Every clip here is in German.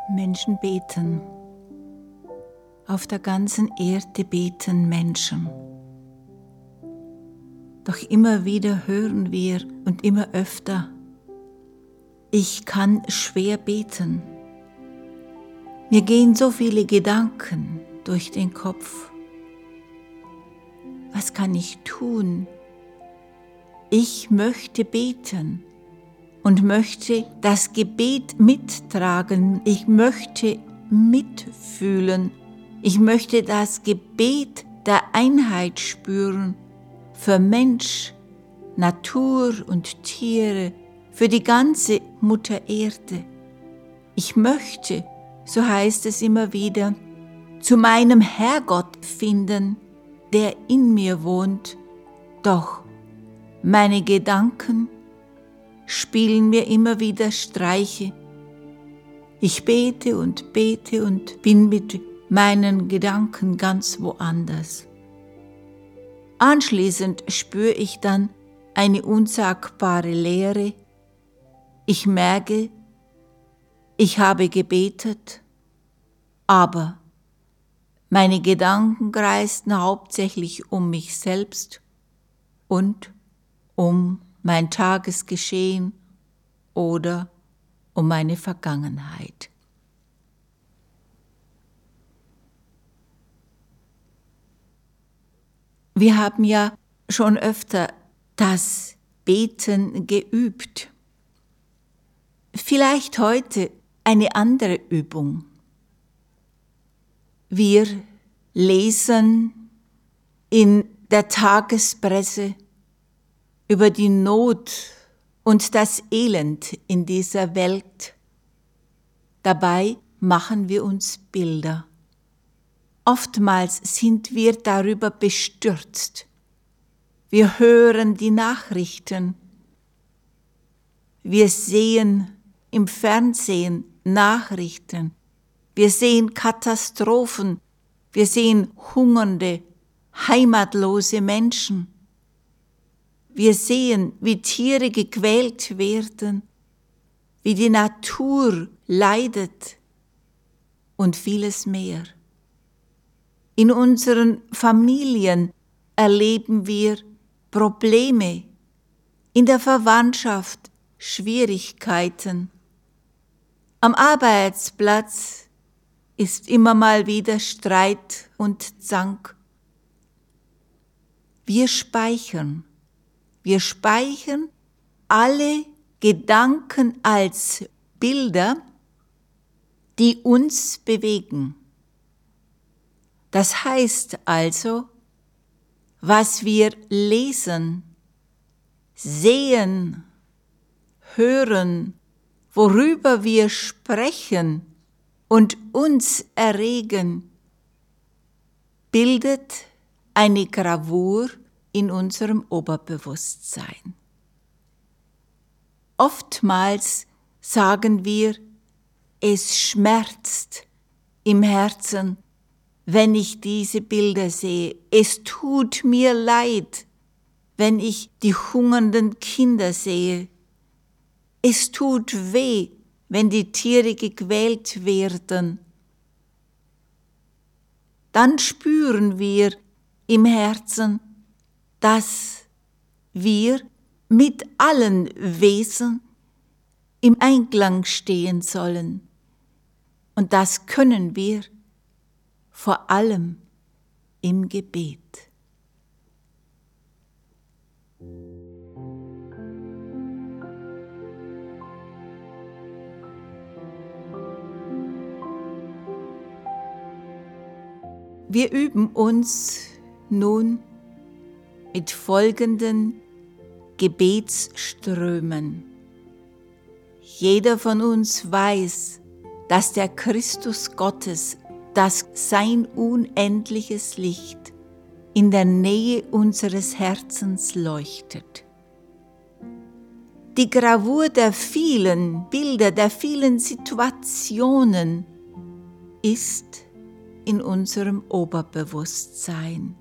Menschen beten. Auf der ganzen Erde beten Menschen. Doch immer wieder hören wir und immer öfter, ich kann schwer beten. Mir gehen so viele Gedanken durch den Kopf. Was kann ich tun? Ich möchte beten und möchte das Gebet mittragen. Ich möchte mitfühlen. Ich möchte das Gebet der Einheit spüren für Mensch, Natur und Tiere, für die ganze Mutter Erde. Ich möchte, so heißt es immer wieder, zu meinem Herrgott finden, der in mir wohnt. Doch meine Gedanken spielen mir immer wieder Streiche. Ich bete und bin mit meinen Gedanken ganz woanders. Anschließend spüre ich dann eine unsagbare Leere. Ich merke, ich habe gebetet, aber meine Gedanken kreisten hauptsächlich um mich selbst und um mein Tagesgeschehen oder um meine Vergangenheit. Wir haben ja schon öfter das Beten geübt. Vielleicht heute eine andere Übung. Wir lesen in der Tagespresse über die Not und das Elend in dieser Welt. Dabei machen wir uns Bilder. Oftmals sind wir darüber bestürzt. Wir hören die Nachrichten. Wir sehen im Fernsehen Nachrichten. Wir sehen Katastrophen. Wir sehen hungernde, heimatlose Menschen. Wir sehen, wie Tiere gequält werden, wie die Natur leidet und vieles mehr. In unseren Familien erleben wir Probleme, in der Verwandtschaft Schwierigkeiten. Am Arbeitsplatz ist immer mal wieder Streit und Zank. Wir speichern alle Gedanken als Bilder, die uns bewegen. Das heißt also, was wir lesen, sehen, hören, worüber wir sprechen und uns erregen, bildet eine Gravur in unserem Oberbewusstsein. Oftmals sagen wir, es schmerzt im Herzen, wenn ich diese Bilder sehe. Es tut mir leid, wenn ich die hungernden Kinder sehe. Es tut weh, wenn die Tiere gequält werden. Dann spüren wir im Herzen, dass wir mit allen Wesen im Einklang stehen sollen. Und das können wir vor allem im Gebet. Wir üben uns nun mit folgenden Gebetsströmen. Jeder von uns weiß, dass der Christus Gottes, dass sein unendliches Licht in der Nähe unseres Herzens leuchtet. Die Gravur der vielen Bilder, der vielen Situationen ist in unserem Oberbewusstsein.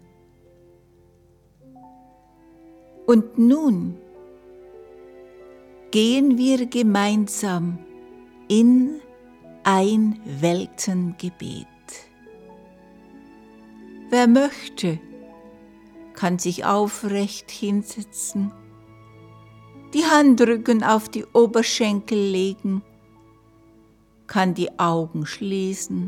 Und nun gehen wir gemeinsam in ein Weltengebet. Wer möchte, kann sich aufrecht hinsetzen, die Handrücken auf die Oberschenkel legen, kann die Augen schließen,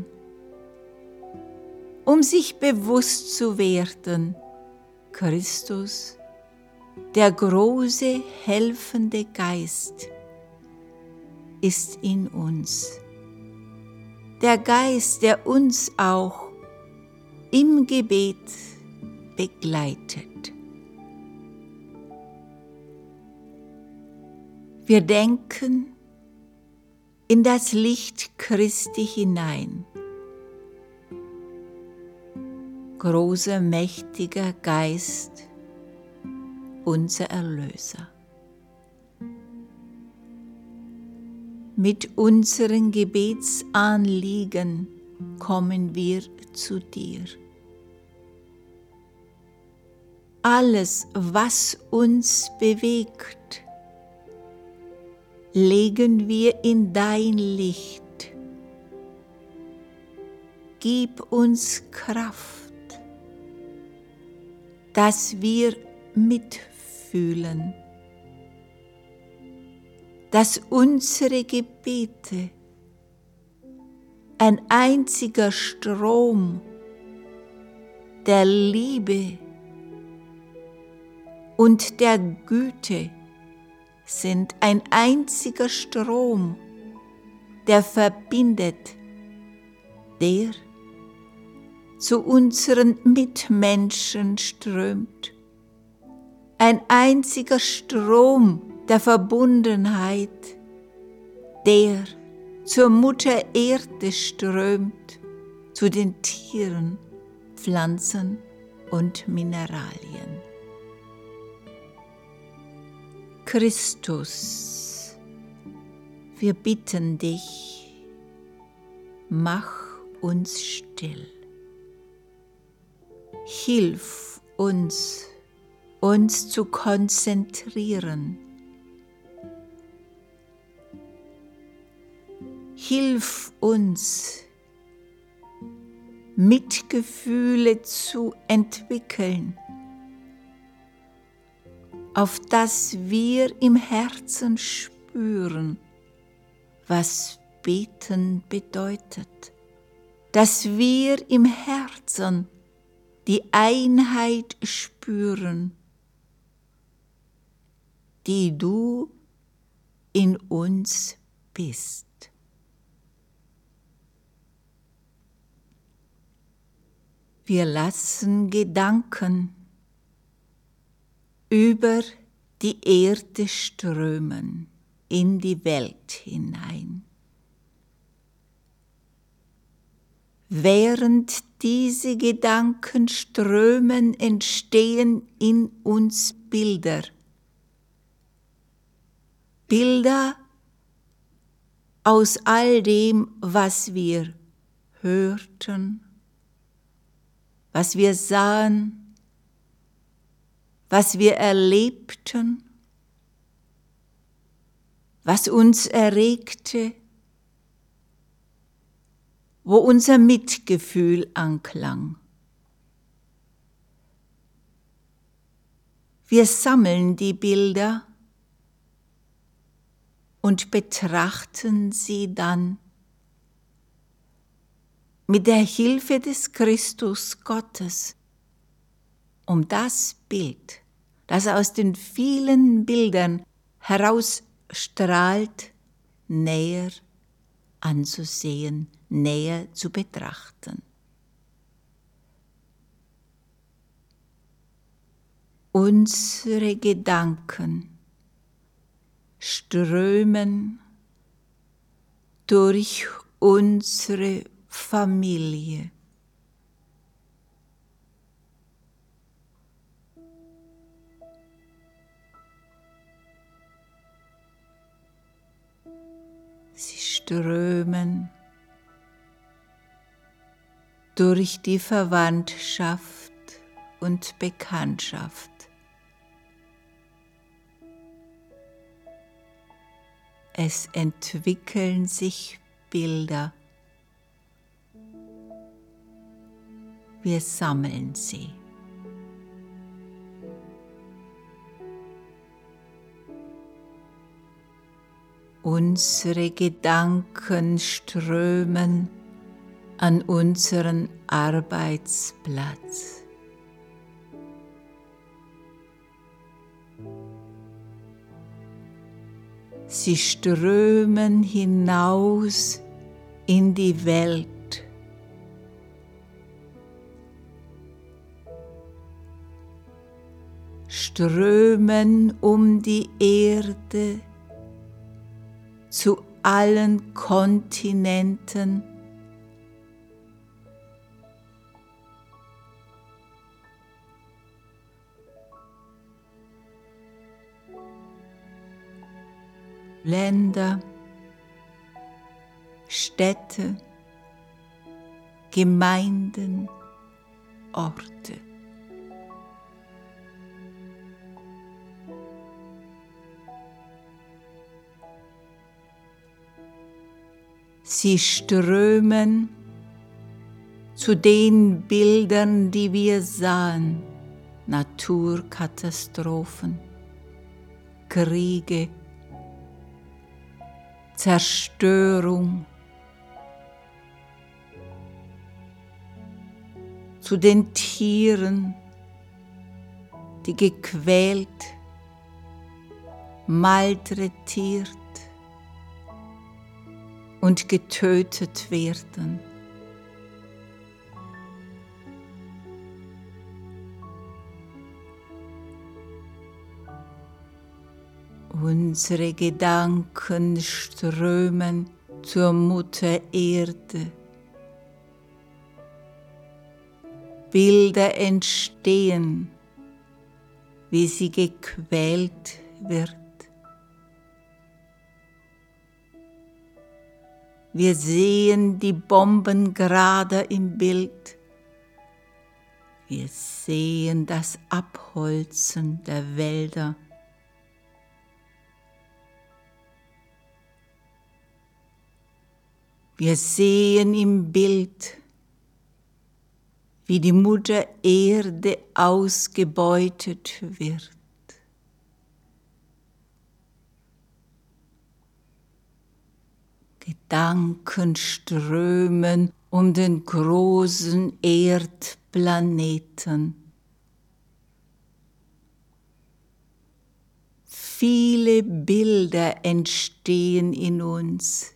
um sich bewusst zu werden, Christus, der große helfende Geist, ist in uns. Der Geist, der uns auch im Gebet begleitet. Wir denken in das Licht Christi hinein. Großer, mächtiger Geist, unser Erlöser. Mit unseren Gebetsanliegen kommen wir zu dir. Alles, was uns bewegt, legen wir in dein Licht. Gib uns Kraft, dass wir mitfühlen, dass unsere Gebete ein einziger Strom der Liebe und der Güte sind, ein einziger Strom, der verbindet, der zu unseren Mitmenschen strömt, ein einziger Strom der Verbundenheit, der zur Mutter Erde strömt, zu den Tieren, Pflanzen und Mineralien. Christus, wir bitten dich, mach uns still. Hilf uns, uns zu konzentrieren. Hilf uns, Mitgefühle zu entwickeln, auf dass wir im Herzen spüren, was Beten bedeutet, dass wir im Herzen die Einheit spüren, die du in uns bist. Wir lassen Gedanken über die Erde strömen, in die Welt hinein. Während diese Gedanken strömen, entstehen in uns Bilder. Bilder aus all dem, was wir hörten, was wir sahen, was wir erlebten, was uns erregte, wo unser Mitgefühl anklang. Wir sammeln die Bilder und betrachten sie dann mit der Hilfe des Christus Gottes, um das Bild, das aus den vielen Bildern herausstrahlt, näher anzusehen, näher zu betrachten. Unsere Gedanken strömen durch unsere Familie. Sie strömen durch die Verwandtschaft und Bekanntschaft. Es entwickeln sich Bilder. Wir sammeln sie. Unsere Gedanken strömen an unseren Arbeitsplatz. Sie strömen hinaus in die Welt. Strömen um die Erde zu allen Kontinenten. Länder, Städte, Gemeinden, Orte. Sie strömen zu den Bildern, die wir sahen, Naturkatastrophen, Kriege, Zerstörung, zu den Tieren, die gequält, malträtiert und getötet werden. Unsere Gedanken strömen zur Mutter Erde. Bilder entstehen, wie sie gequält wird. Wir sehen die Bombengrader im Bild. Wir sehen das Abholzen der Wälder. Wir sehen im Bild, wie die Mutter Erde ausgebeutet wird. Gedanken strömen um den großen Erdplaneten. Viele Bilder entstehen in uns.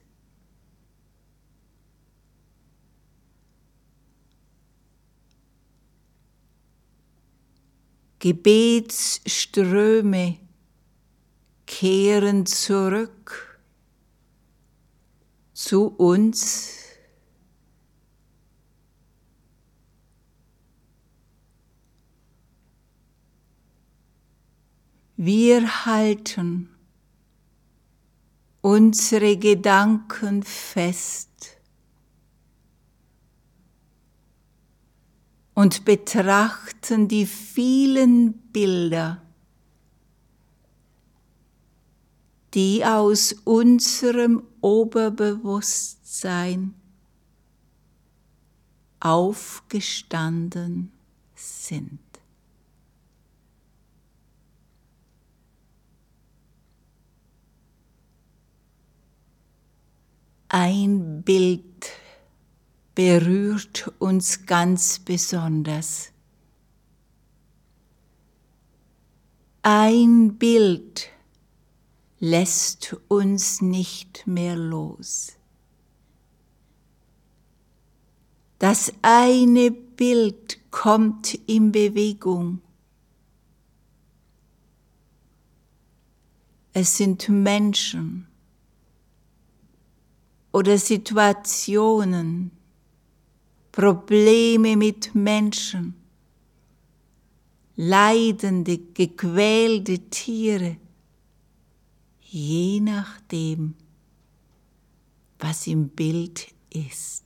Gebetsströme kehren zurück zu uns. Wir halten unsere Gedanken fest und betrachten die vielen Bilder, die aus unserem Oberbewusstsein aufgestanden sind. Ein Bild berührt uns ganz besonders. Ein Bild lässt uns nicht mehr los. Das eine Bild kommt in Bewegung. Es sind Menschen oder Situationen, Probleme mit Menschen, leidende, gequälte Tiere, je nachdem, was im Bild ist.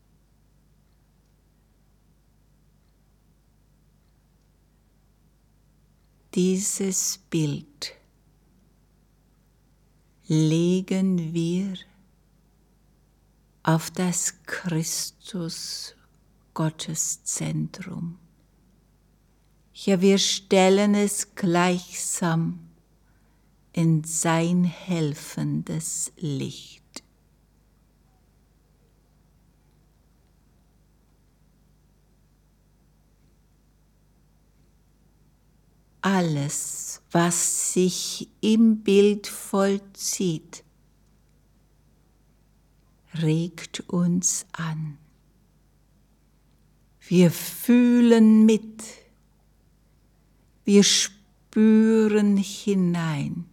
Dieses Bild legen wir auf das Christus Gotteszentrum. Ja, wir stellen es gleichsam in sein helfendes Licht. Alles, was sich im Bild vollzieht, regt uns an. Wir fühlen mit, wir spüren hinein.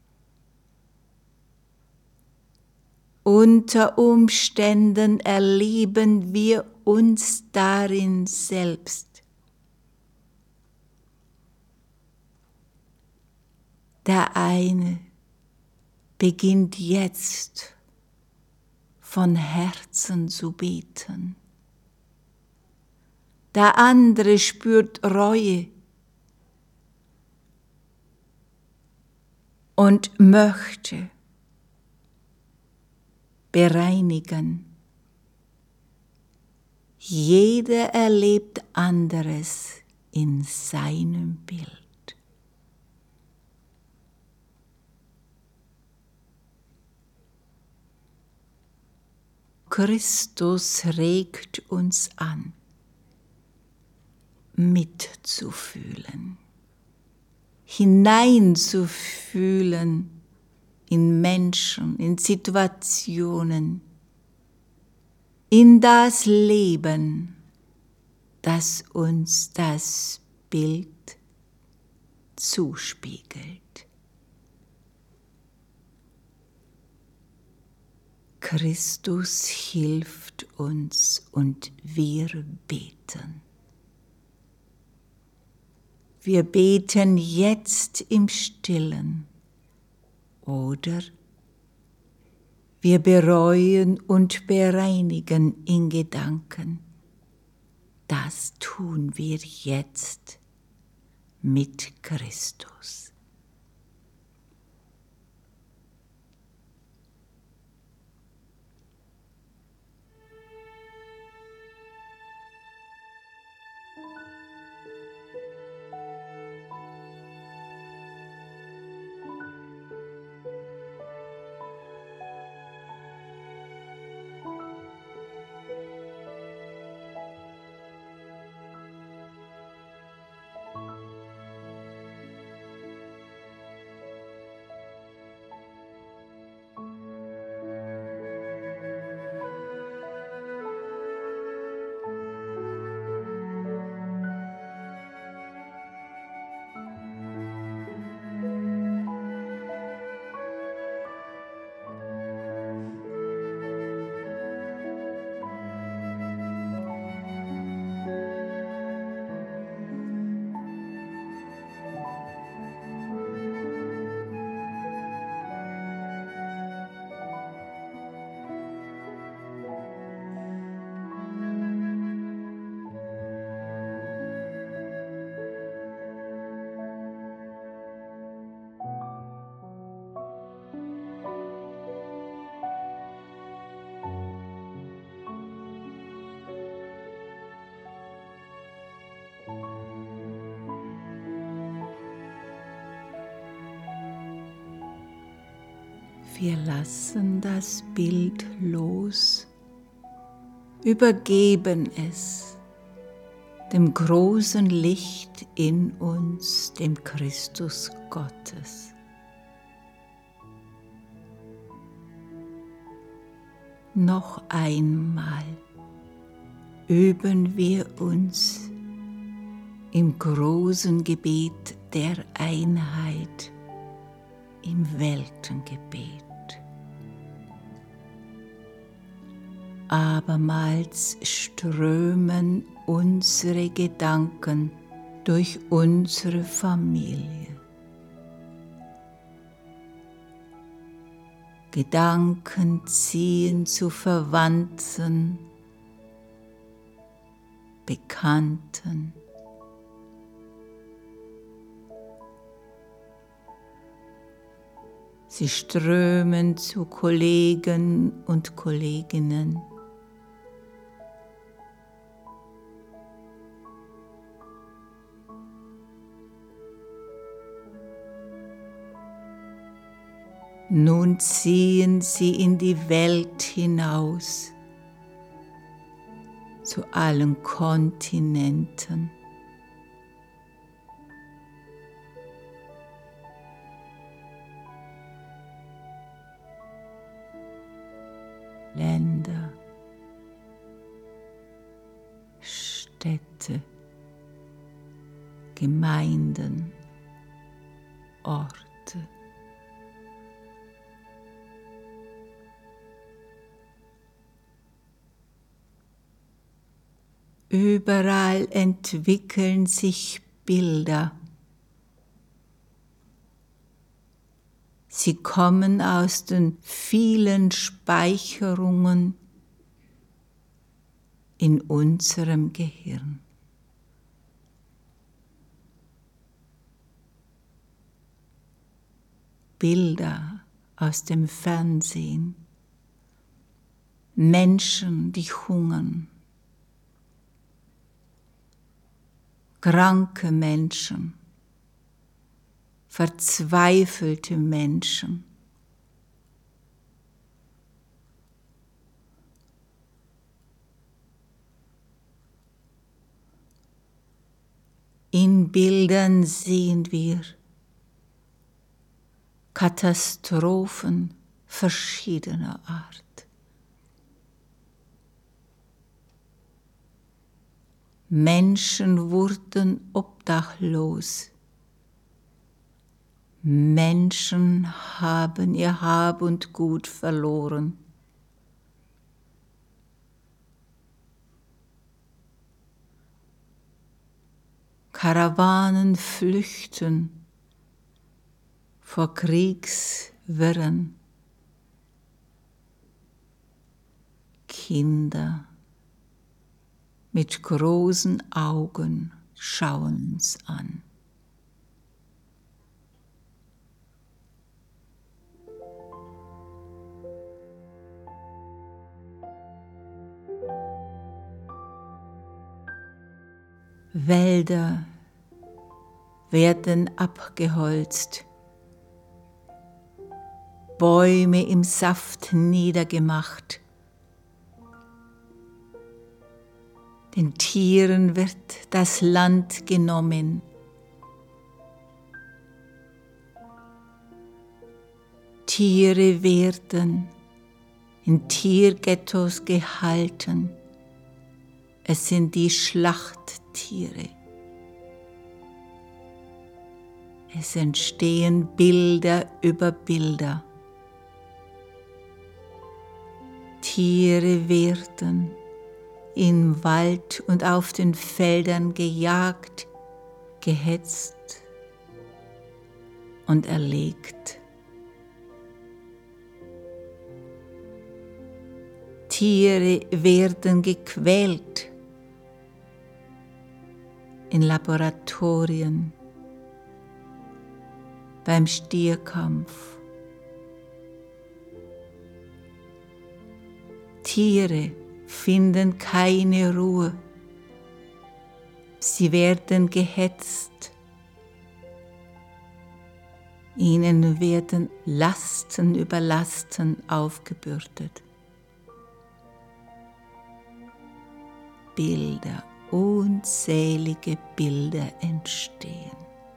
Unter Umständen erleben wir uns darin selbst. Der eine beginnt jetzt von Herzen zu beten. Der andere spürt Reue und möchte bereinigen. Jeder erlebt anderes in seinem Bild. Christus regt uns an, mitzufühlen, hineinzufühlen in Menschen, in Situationen, in das Leben, das uns das Bild zuspiegelt. Christus hilft uns und wir beten. Wir beten jetzt im Stillen oder wir bereuen und bereinigen in Gedanken. Das tun wir jetzt mit Christus. Wir lassen das Bild los, übergeben es dem großen Licht in uns, dem Christus Gottes. Noch einmal üben wir uns im großen Gebet der Einheit, im Weltengebet. Abermals strömen unsere Gedanken durch unsere Familie. Gedanken ziehen zu Verwandten, Bekannten. Sie strömen zu Kollegen und Kolleginnen. Nun ziehen sie in die Welt hinaus, zu allen Kontinenten. Länder, Städte, Gemeinden, Orte. Überall entwickeln sich Bilder. Sie kommen aus den vielen Speicherungen in unserem Gehirn. Bilder aus dem Fernsehen. Menschen, die hungern. Kranke Menschen. Verzweifelte Menschen. In Bildern sehen wir Katastrophen verschiedener Art. Menschen wurden obdachlos. Menschen haben ihr Hab und Gut verloren. Karawanen flüchten vor Kriegswirren. Kinder mit großen Augen schauen uns an. Wälder werden abgeholzt, Bäume im Saft niedergemacht. Den Tieren wird das Land genommen. Tiere werden in Tierghettos gehalten. Es sind die Schlachttiere. Es entstehen Bilder über Bilder. Tiere werden im Wald und auf den Feldern gejagt, gehetzt und erlegt. Tiere werden gequält in Laboratorien, beim Stierkampf. Tiere finden keine Ruhe. Sie werden gehetzt. Ihnen werden Lasten über Lasten aufgebürdet. Bilder, unzählige Bilder entstehen.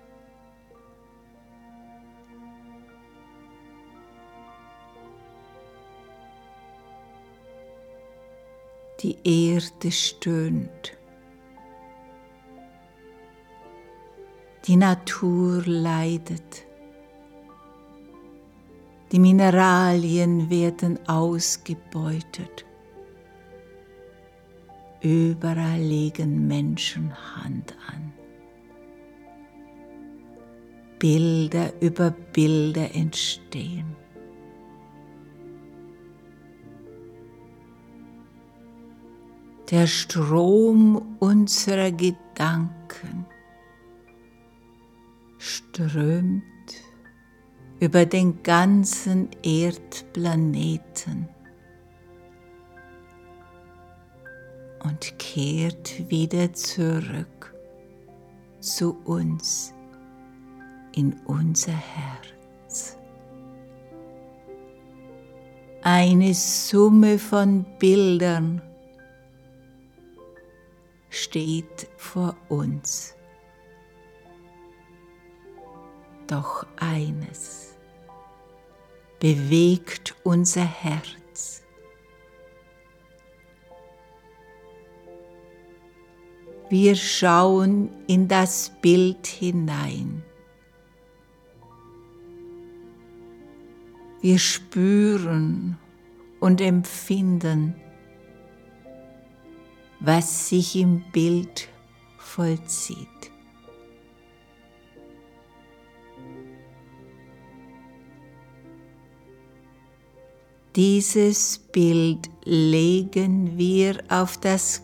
Die Erde stöhnt. Die Natur leidet. Die Mineralien werden ausgebeutet. Überall legen Menschen Hand an. Bilder über Bilder entstehen. Der Strom unserer Gedanken strömt über den ganzen Erdplaneten und kehrt wieder zurück zu uns in unser Herz. Eine Summe von Bildern steht vor uns. Doch eines bewegt unser Herz. Wir schauen in das Bild hinein. Wir spüren und empfinden, was sich im Bild vollzieht. Dieses Bild legen wir auf das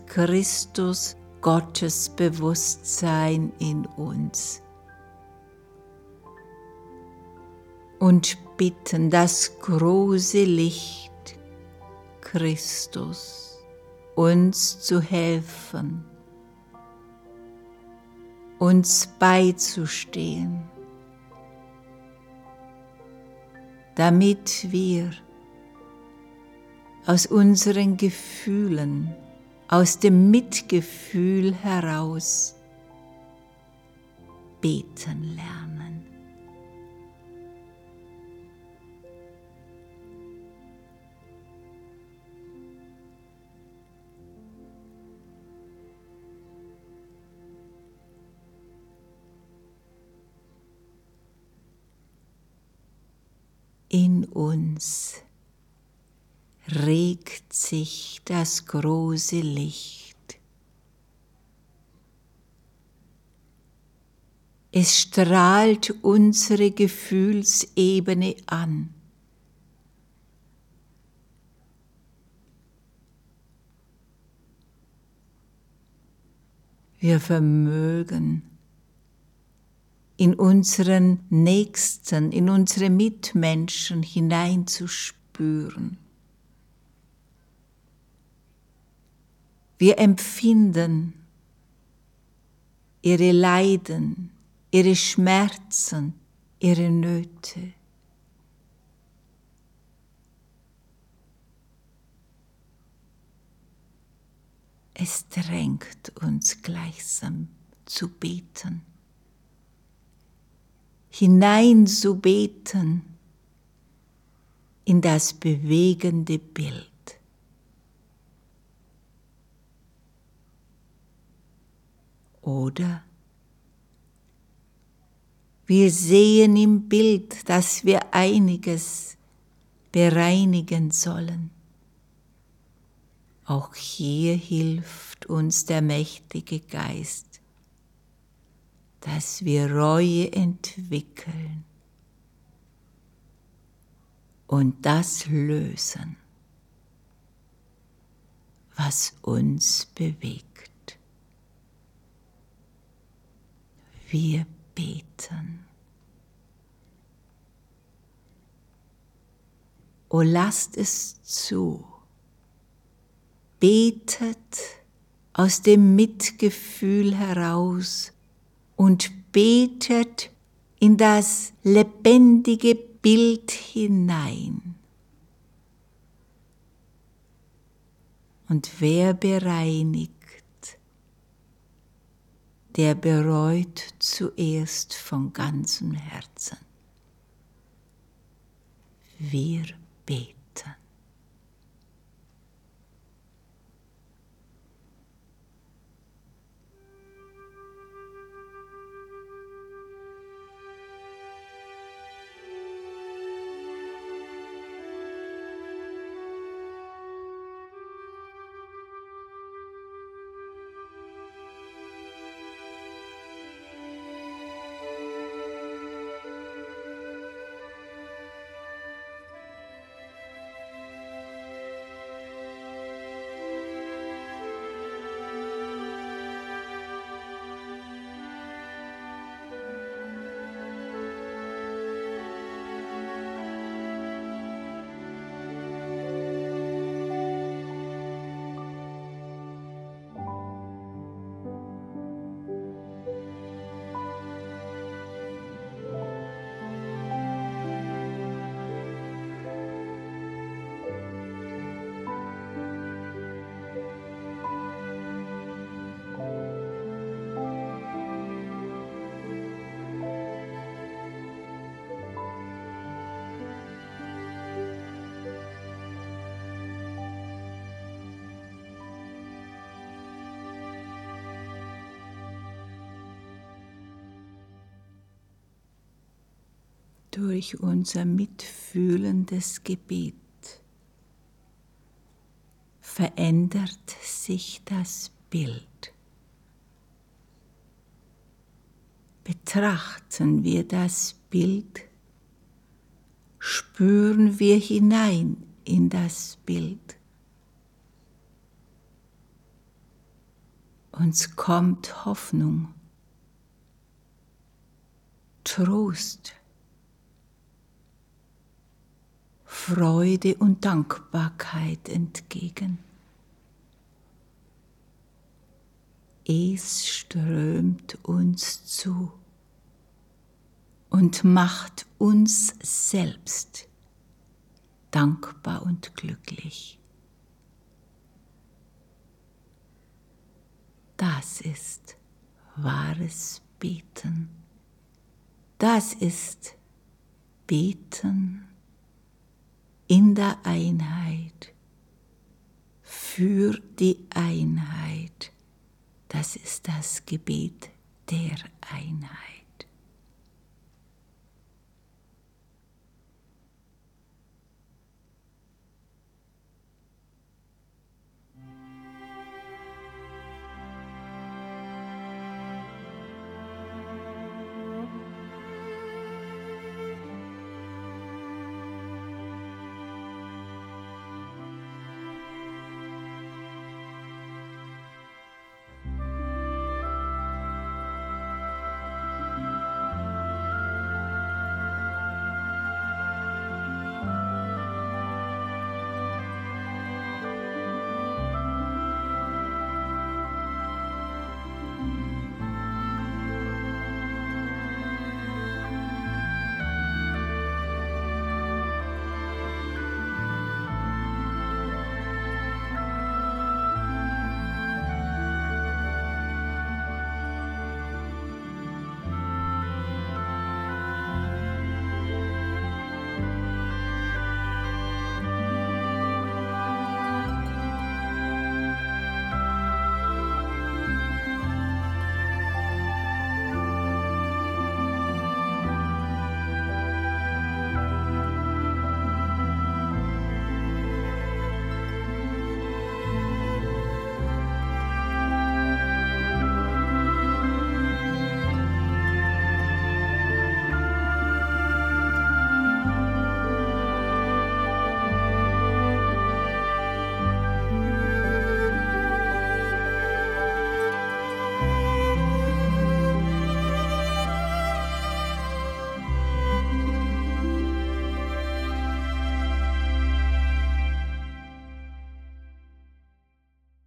Christus-Gottes-Bewusstsein in uns und bitten das große Licht Christus uns zu helfen, uns beizustehen, damit wir aus unseren Gefühlen, aus dem Mitgefühl heraus beten lernen. In uns regt sich das große Licht. Es strahlt unsere Gefühlsebene an. Wir vermögen in unseren Nächsten, in unsere Mitmenschen hineinzuspüren. Wir empfinden ihre Leiden, ihre Schmerzen, ihre Nöte. Es drängt uns gleichsam zu beten, hinein zu beten in das bewegende Bild. Oder wir sehen im Bild, dass wir einiges bereinigen sollen. Auch hier hilft uns der mächtige Geist, dass wir Reue entwickeln und das lösen, was uns bewegt. Wir beten. O lasst es zu. Betet aus dem Mitgefühl heraus und betet in das lebendige Bild hinein. Und wer bereinigt, der bereut zuerst von ganzem Herzen. Wir beten. durch unser mitfühlendes Gebet verändert sich das Bild. Betrachten wir das Bild, spüren wir hinein in das Bild. Uns kommt Hoffnung, Trost, Freude und Dankbarkeit entgegen. Es strömt uns zu und macht uns selbst dankbar und glücklich. Das ist wahres Beten. Das ist Beten in der Einheit, für die Einheit. Das ist das Gebet der Einheit.